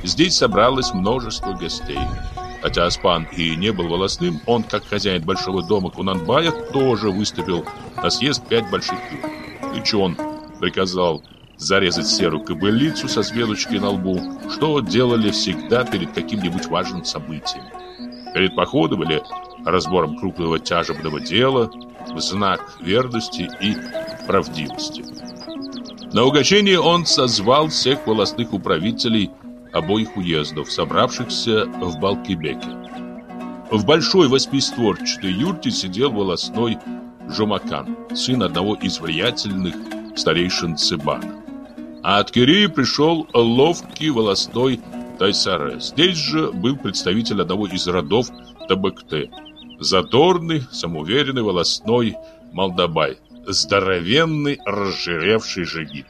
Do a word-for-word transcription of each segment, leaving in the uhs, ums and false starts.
Здесь собралось множество гостей. Хотя Оспан и не был волостным, он, как хозяин большого дома Кунанбая, тоже выступил на съезд пять больших юрт. И он приказал зарезать серую кобылицу со звездочкой на лбу, что делали всегда перед каким-нибудь важным событием. Перед походом или разбором крупного тяжебного дела, в знак верности и правдивости. На угощение он созвал всех волостных управителей обоих уездов, собравшихся в Балкибеке. В большой восьмистворчатой юрте сидел волостной Жумакан, сын одного из влиятельных старейшин Цыбана. А от Кирея пришел ловкий волостной Тайсаре. Здесь же был представитель одного из родов Табыкты, задорный, самоуверенный волостной Малдабай, здоровенный, разжиревший жигит.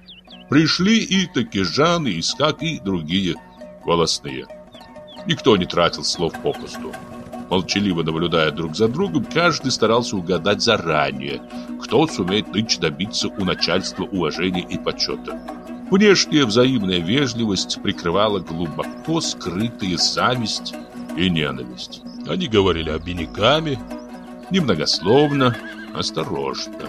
Пришли и такижан, и искак, и другие волостные. Никто не тратил слов попусту. Молчаливо наблюдая друг за другом, каждый старался угадать заранее, кто сумеет нынче добиться у начальства уважения и почета. Внешняя взаимная вежливость прикрывала глубоко скрытые зависть и ненависть. Они говорили обиняками, немногословно, осторожно.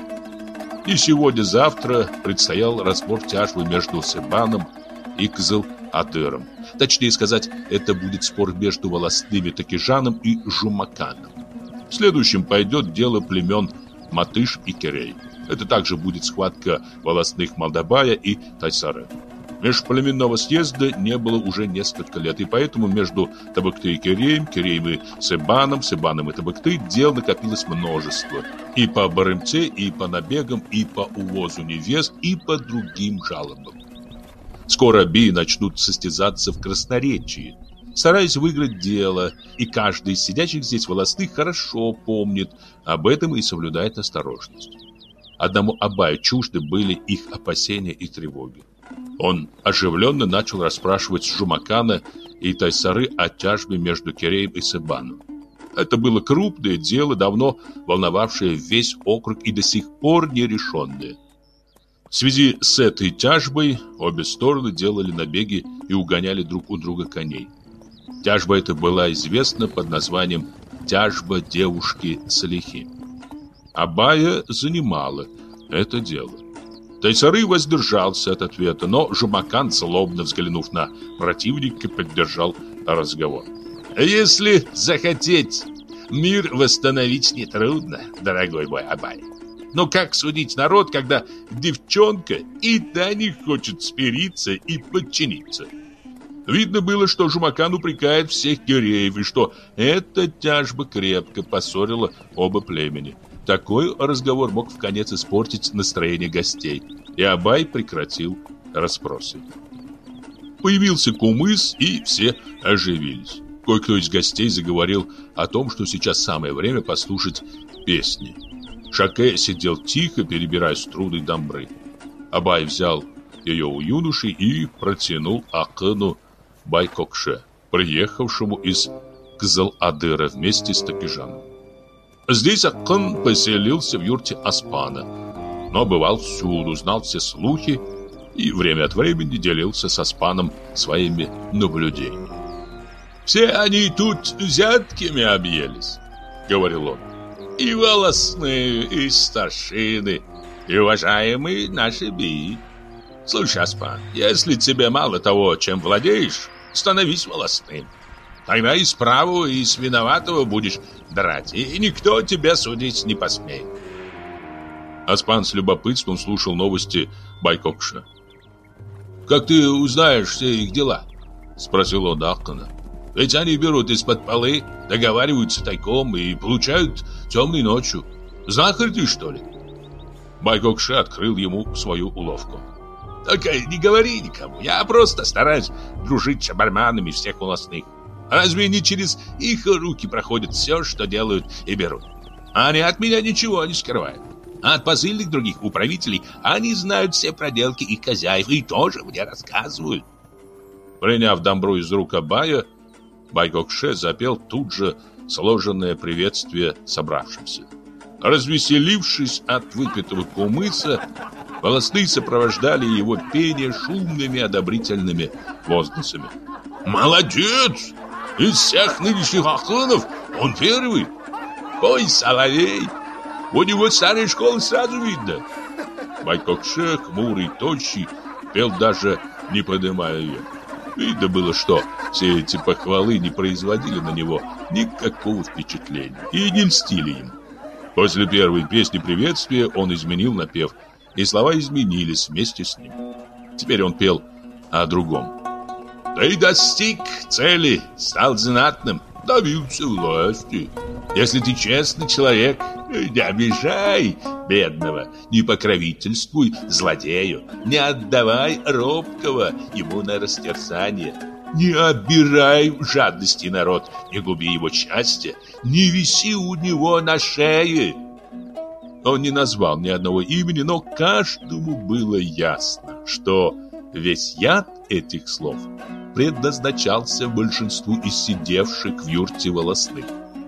И сегодня-завтра предстоял разбор тяжбы между Цыбаном и Кызыл-Адыром. Точнее сказать, это будет спор между волостными такижаном и Жумаканом. Следующим пойдет дело племен Матыш и Кирей. Это также будет схватка волостных Малдабая и Тайсары. Межплеменного съезда не было уже несколько лет, и поэтому между Табыкты и Киреем, Киреем и Цыбаном, Цыбаном и Табыкты дел накопилось множество. И по Барымте, и по набегам, и по увозу невест, и по другим жалобам. Скоро бии начнут состязаться в красноречии, стараясь выиграть дело, и каждый из сидящих здесь волостных хорошо помнит об этом и соблюдает осторожность. Одному Абаю чужды были их опасения и тревоги. Он оживленно начал расспрашивать Жумакана и Тайсары о тяжбе между Киреем и Цыбаном. Это было крупное дело, давно волновавшее весь округ и до сих пор нерешенное. В связи с этой тяжбой обе стороны делали набеги и угоняли друг у друга коней. Тяжба эта была известна под названием «Тяжба девушки Салихи». Абая занимала это дело. Тайсары воздержался от ответа, но Жумакан, злобно взглянув на противника, поддержал разговор. «Если захотеть, мир восстановить нетрудно, дорогой мой Абай. Но как судить народ, когда девчонка и та не хочет смириться и подчиниться?» Видно было, что Жумакан упрекает всех киреев, и что эта тяжба крепко поссорила оба племени. Такой разговор мог вконец испортить настроение гостей, и Абай прекратил расспросы. Появился кумыс, и все оживились. Кое-кто из гостей заговорил о том, что сейчас самое время послушать песни. Шаке сидел тихо, перебирая струны дамбры. Абай взял ее у юноши и протянул Акыну Байкокше, приехавшему из Кызыл-Адыра вместе с такижаном. Здесь Акын поселился в юрте Оспана, но бывал всюду, знал все слухи и время от времени делился с Оспаном своими наблюдениями. «Все они тут взятками объелись», — говорил он, — «и волосные, и старшины, и уважаемые наши бии. Слушай, Оспан, если тебе мало того, чем владеешь, становись волосным. Тогда и справу, и с виноватого будешь драть, и никто тебя судить не посмеет». Оспан с любопытством слушал новости Байкокша. «Как ты узнаешь все их дела?» — спросил он Акына. «Ведь они берут из-под полы, договариваются тайком и получают темной ночью. Знахарь ты, что ли?» Байкокше открыл ему свою уловку. «Только не говори никому, я просто стараюсь дружить с шабарманами всех волостных. Разве не через их руки проходит все, что делают и берут? Они от меня ничего не скрывают. А от посыльных других управителей они знают все проделки их хозяев и тоже мне рассказывают». Приняв дамбру из рук Абая, Байкокше запел тут же сложенное приветствие собравшимся. Развеселившись от выпитого кумыса, волосные сопровождали его пение шумными одобрительными возгласами. «Молодец! Из всех нынешних ахунов он первый! Ой, соловей! У него старой школы сразу видно!» Байкокше, хмурый, тощий, пел даже не поднимая ее. Видно было, что все эти похвалы не производили на него никакого впечатления и не льстили им. После первой песни приветствия он изменил напев, и слова изменились вместе с ним. Теперь он пел о другом. «Ты достиг цели, стал знатным, добился власти. Если ты честный человек, не обижай бедного, не покровительствуй злодею, не отдавай робкого ему на растерзание, не обирай в жадности народ, не губи его счастье, не виси у него на шее». Он не назвал ни одного имени, но каждому было ясно, что весь яд этих слов предназначался большинству из сидевших в юрте волосных.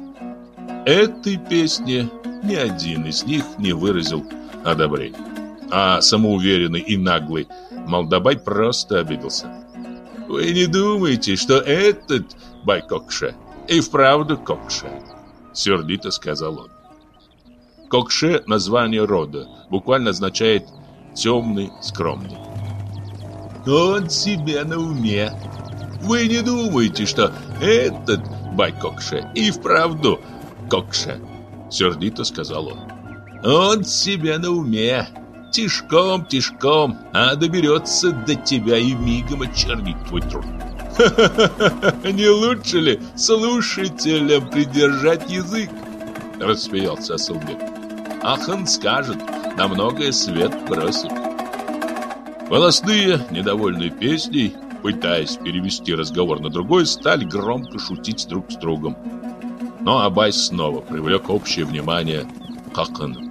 Этой песне ни один из них не выразил одобрения, а самоуверенный и наглый Малдабай просто обиделся. «Вы не думаете, что этот Байкокше и вправду Кокше?» — сердито сказал он. Кокше — название рода, буквально означает «темный, скромный». «Он себе на уме. Вы не думаете, что этот Байкокше и вправду Кокше?» — сердито сказал он. «Он себе на уме. Тишком, тишком, а доберется до тебя и мигом очернит твой труд». «Ха-ха-ха! Не лучше ли слушателям придержать язык?» — рассмеялся Асылбек. «Ахан скажет, на многое свет бросит». Волосные, недовольные песней, пытаясь перевести разговор на другой, стали громко шутить друг с другом. Но Абай снова привлек общее внимание к Ахану.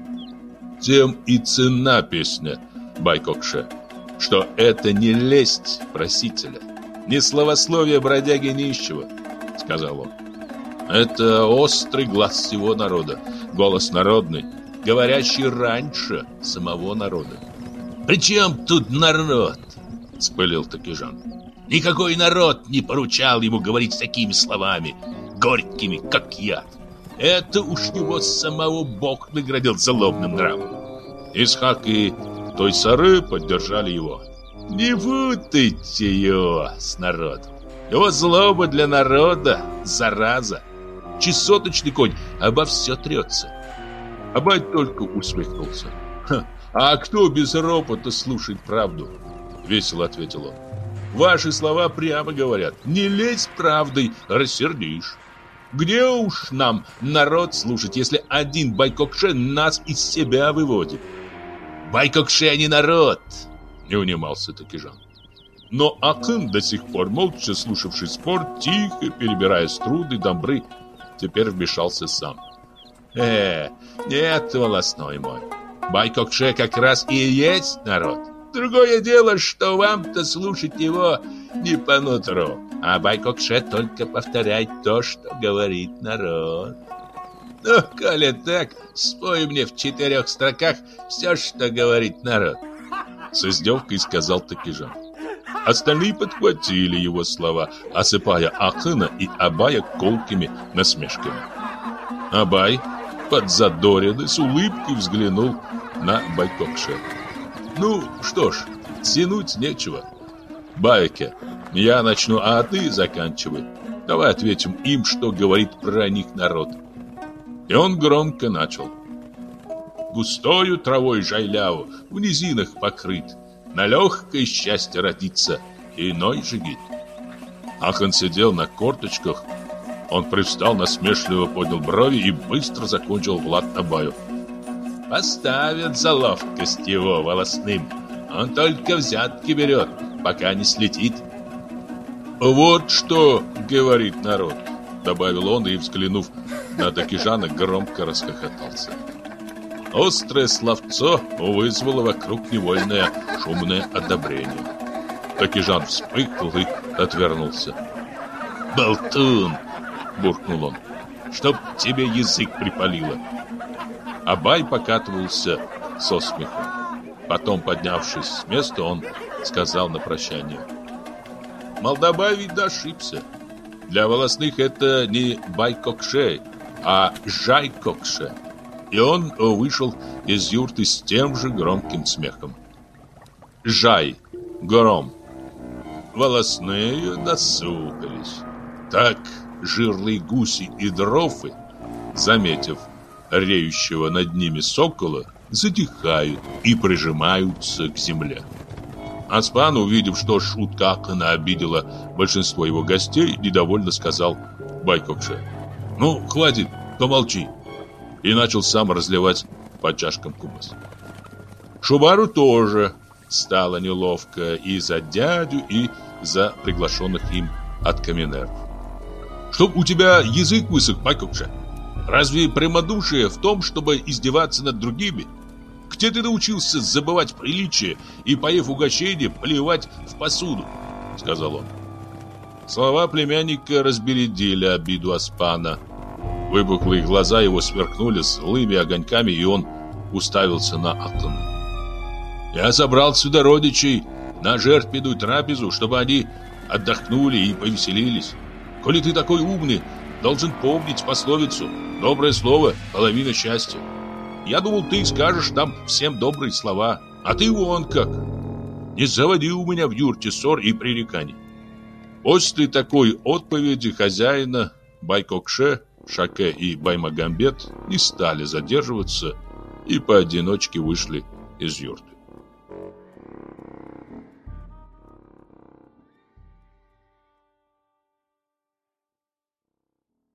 Тем и ценна песня Байкокше, что это не лесть просителя, не словословие бродяги нищего, сказал он. Это острый глаз всего народа, голос народный, говорящий раньше самого народа. «При чем тут народ?» — вспылил Такежан. «Никакой народ не поручал ему говорить такими словами, горькими, как яд. Это уж его самого Бог наградил злобным нравом». Исхак и Тойсары поддержали его. «Не путайте его с народом. Его злоба для народа — зараза. Чесоточный конь обо все трется». Абай только усмехнулся. «Ха, а кто без ропота слушает правду?» — весело ответил он. «Ваши слова прямо говорят. Не лезь правдой, рассердишь. Где уж нам народ слушать, если один Байкокше нас из себя выводит?» «Байкокше не народ!» — не унимался Такежан. Но Акын, до сих пор молча слушавший спор, тихо перебирая струны домбры, теперь вмешался сам. «Э, нет, волосной мой, Байкокше как раз и есть народ. Другое дело, что вам-то слушать его не по нутру, а Байкокше только повторяет то, что говорит народ. Ну, коли так, спой мне в четырех строках все, что говорит народ», — с издевкой сказал Такежан. Остальные подхватили его слова, осыпая Акына и Абая колкими насмешками. Абай, подзадоренный, с улыбкой взглянул на Байкокше. «Ну, что ж, тянуть нечего. Байке, я начну, а ты заканчивай. Давай ответим им, что говорит про них народ». И он громко начал. «Густою травой жайляу в низинах покрыт, на легкое счастье родится, иной жигит». Ахан сидел на корточках. Он привстал, насмешливо поднял брови и быстро закончил Влад Абаю. «Поставят за ловкость его волосным. Он только взятки берет, пока не слетит». «Вот что говорит народ», — добавил он и, взглянув на Такежана, громко расхохотался. Острое словцо вызвало вокруг невольное шумное одобрение. Такежан вспыхнул и отвернулся. «Болтун!» — буркнул он. «Чтоб тебе язык припалило!» а Бай покатывался со смехом. Потом, поднявшись с места, он сказал на прощание: «Молдобай, видно, ошибся. Для волосных это не Байкокше, а Жайкокше». И он вышел из юрты с тем же громким смехом. Жай, гром. Волосные насупились. Так жирлые гуси и дрофы, заметив реющего над ними сокола, затихают и прижимаются к земле. Оспан, увидев, что шутка Акана обидела большинство его гостей, недовольно сказал Байкокше: «Ну, хватит, помолчи», и начал сам разливать по чашкам кумыс. Шубару тоже стало неловко и за дядю, и за приглашенных им откаменеров. «Чтоб у тебя язык высох, Байкокше! Разве прямодушие в том, чтобы издеваться над другими? Где ты научился забывать приличие и, поев угощение, плевать в посуду?» — сказал он. Слова племянника разбередили обиду Оспана. Выпуклые глаза его сверкнули злыми огоньками, и он уставился на Акана. «Я собрал сюда родичей на жертвенную трапезу, чтобы они отдохнули и повеселились. Коли ты такой умный, должен помнить пословицу: доброе слово — половина счастья. Я думал, ты скажешь нам всем добрые слова, а ты вон как. Не заводи у меня в юрте ссор и пререканий». После такой отповеди хозяина Байкокше, Шаке и Баймагамбет не стали задерживаться и поодиночке вышли из юрты.